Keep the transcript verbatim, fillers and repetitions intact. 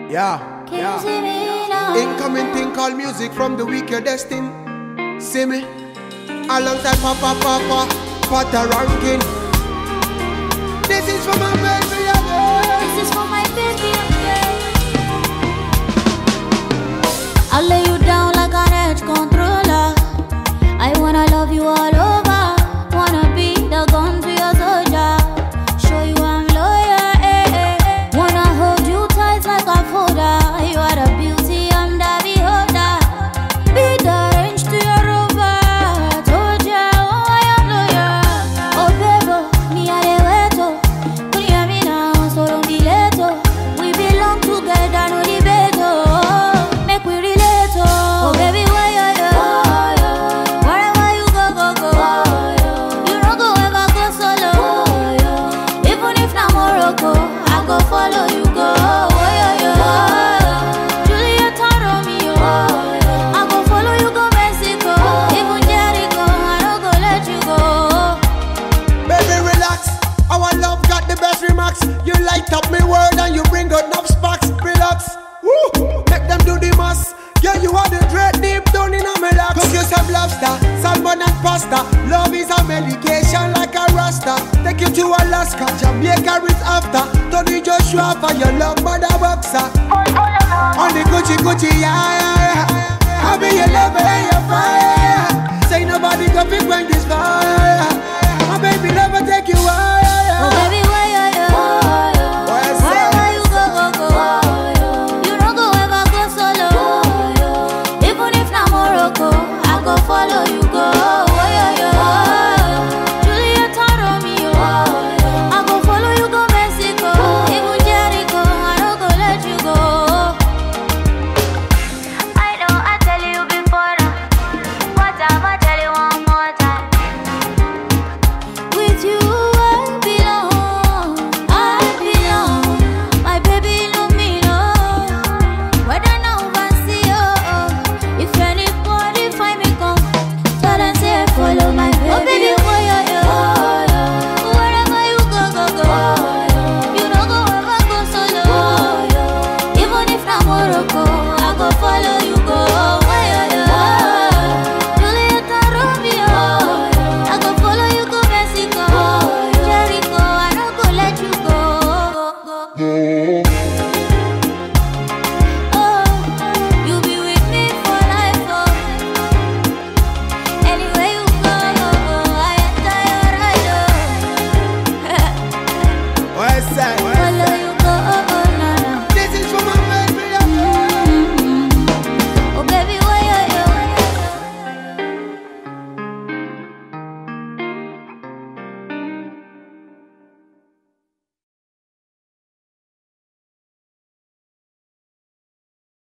Yeah, Can yeah. you see me now? Incoming thing called music from the weak you're destined. See me? Alongside Papa Papa, Pata ranking. This is for my baby again. This is for my baby again. I'll lay you down like an edge controller. I wanna love you all over. Wanna be the gun to your soldier. Show you I'm loyal, eh, eh, eh. Wanna hold you tight like a folder. You are the beauty, I'm the beholder. Be the range to your rover. Told ya, oh, I am loyal. Oh, baby, me a the weto. Can you hear me now? So don't be late, oh. We belong together, no debate, oh. Make we relate, oh. Oh, baby, why you, you? Wherever you go, go, go. You don't go ever go solo. Even if na Morocco, I go follow you, go. Oh, yeah, yeah. Juliet and Romeo. I go follow you, go Mexico. Even Jericho, I don't go let you go. Baby, relax. Our love got the best remarks. You light up me world and you bring out enough sparks. Relax. Woo! Make them do the most. Yeah, you are the dread deep down in a me laps. Cook you some lobster, salmon and pasta. Love is a medication like a rasta. Take you to Alaska, Jamaica is after. Tony Joshua for your love, mother boxer. On the Gucci Gucci, yeah, yeah, yeah. I be your lover and your fire. Say nobody can pick when this fire. My baby never take you higher.